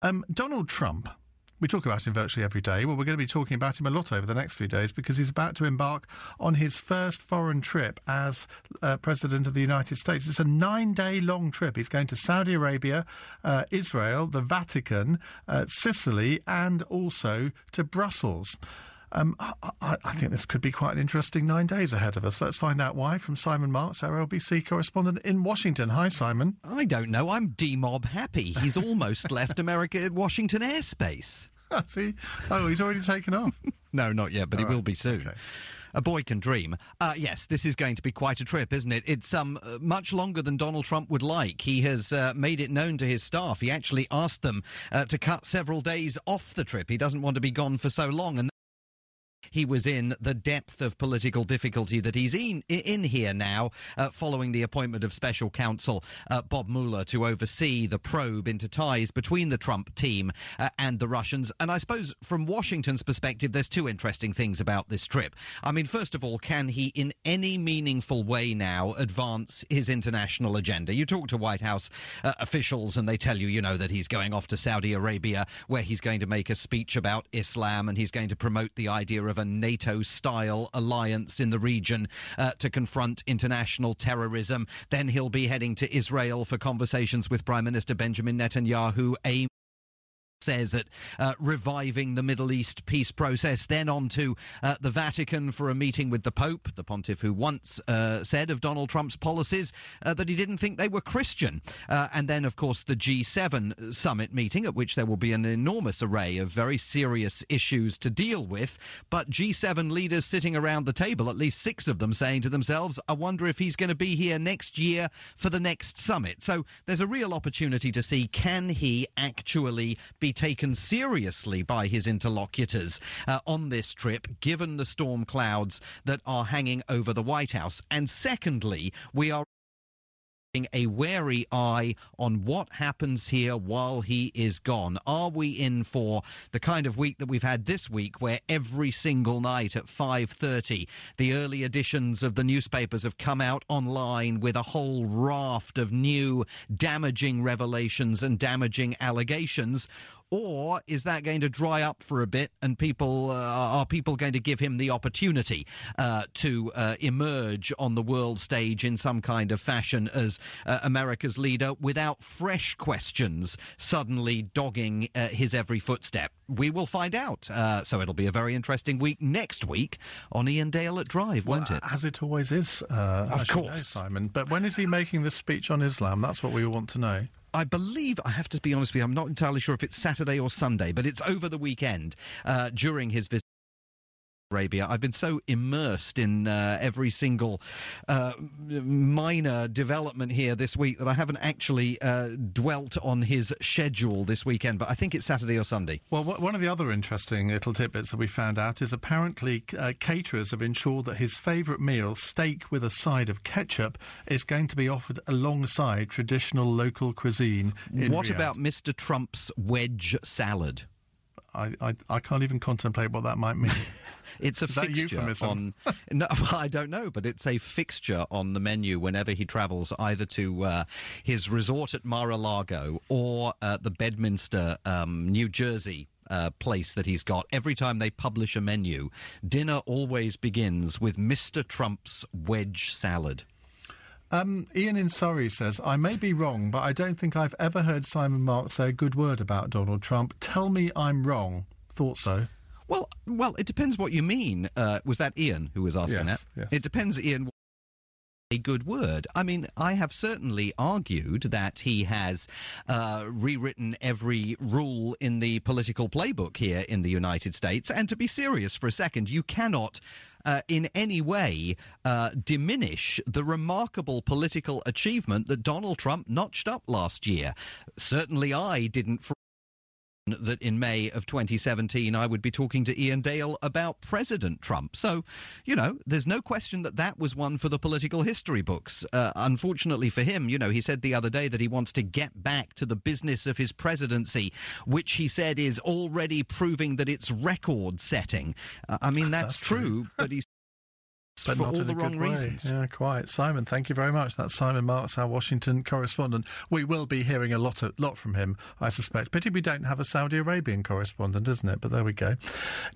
Donald Trump. We talk about him virtually every day. Well, we're going to be talking about him a lot over the next few days because he's about to embark on his first foreign trip as President of the United States. It's a 9-day-long trip. He's going to Saudi Arabia, Israel, the Vatican, Sicily, and also to Brussels. I think this could be quite an interesting 9 days ahead of us. Let's find out why from Simon Marks, our LBC correspondent in Washington. Hi, Simon. I don't know. I'm D-Mob happy. He's almost left Washington airspace. See? Oh, he's already taken off. No, not yet, but he will be soon. Okay. A boy can dream. Yes, this is going to be quite a trip, isn't it? It's much longer than Donald Trump would like. He has made it known to his staff. He actually asked them to cut several days off the trip. He doesn't want to be gone for so long, and he was in the depth of political difficulty that he's in here now, following the appointment of special counsel Bob Mueller to oversee the probe into ties between the Trump team and the Russians. And I suppose from Washington's perspective, there's two interesting things about this trip. I mean, first of all, can he in any meaningful way now advance his international agenda? You talk to White House officials and they tell you, that he's going off to Saudi Arabia where he's going to make a speech about Islam and he's going to promote the idea of a NATO-style alliance in the region to confront international terrorism. Then he'll be heading to Israel for conversations with Prime Minister Benjamin Netanyahu, says at reviving the Middle East peace process, then on to the Vatican for a meeting with the Pope, the pontiff who once said of Donald Trump's policies that he didn't think they were Christian. And then, of course, the G7 summit meeting, at which there will be an enormous array of very serious issues to deal with. But G7 leaders sitting around the table, at least 6 of them, saying to themselves, I wonder if he's going to be here next year for the next summit. So there's a real opportunity to see, can he actually be taken seriously by his interlocutors on this trip, given the storm clouds that are hanging over the White House. And secondly, we are a wary eye on what happens here while he is gone. Are we in for the kind of week that we've had this week, where every single night at 5:30 the early editions of the newspapers have come out online with a whole raft of new damaging revelations and damaging allegations? Or is that going to dry up for a bit, and are people going to give him the opportunity to emerge on the world stage in some kind of fashion as America's leader without fresh questions suddenly dogging his every footstep? We will find out. So it'll be a very interesting week next week on Ian Dale at Drive, won't it? As it always is, of course, Simon. But when is he making this speech on Islam? That's what we want to know. I believe, I have to be honest with you, I'm not entirely sure if it's Saturday or Sunday, but it's over the weekend during his visit to Arabia. I've been so immersed in every single minor development here this week that I haven't actually dwelt on his schedule this weekend, but I think it's Saturday or Sunday. Well, one of the other interesting little tidbits that we found out is apparently caterers have ensured that his favourite meal, steak with a side of ketchup, is going to be offered alongside traditional local cuisine in What Riyadh. about Mr. Trump's wedge salad? I can't even contemplate what that might mean. It's a fixture on... No, I don't know, but it's a fixture on the menu whenever he travels either to his resort at Mar-a-Lago or the Bedminster, New Jersey place that he's got. Every time they publish a menu, dinner always begins with Mr. Trump's wedge salad. Ian in Surrey says, I may be wrong, but I don't think I've ever heard Simon Marks say a good word about Donald Trump. Tell me I'm wrong. Thought so. Well, it depends what you mean. Was that Ian who was asking that? Yes. It depends, Ian, a good word. I mean, I have certainly argued that he has rewritten every rule in the political playbook here in the United States. And to be serious for a second, you cannot in any way diminish the remarkable political achievement that Donald Trump notched up last year. Certainly I didn't that in May of 2017 I would be talking to Ian Dale about President Trump. So, there's no question that that was one for the political history books. Unfortunately for him, he said the other day that he wants to get back to the business of his presidency, which he said is already proving that it's record-setting. I mean, that's true, but he's but for not all in the a wrong good way. reasons. Yeah, quite. Simon, thank you very much. That's Simon Marks, our Washington correspondent. We will be hearing a lot from him, I suspect. Pity we don't have a Saudi Arabian correspondent, isn't it? But there we go.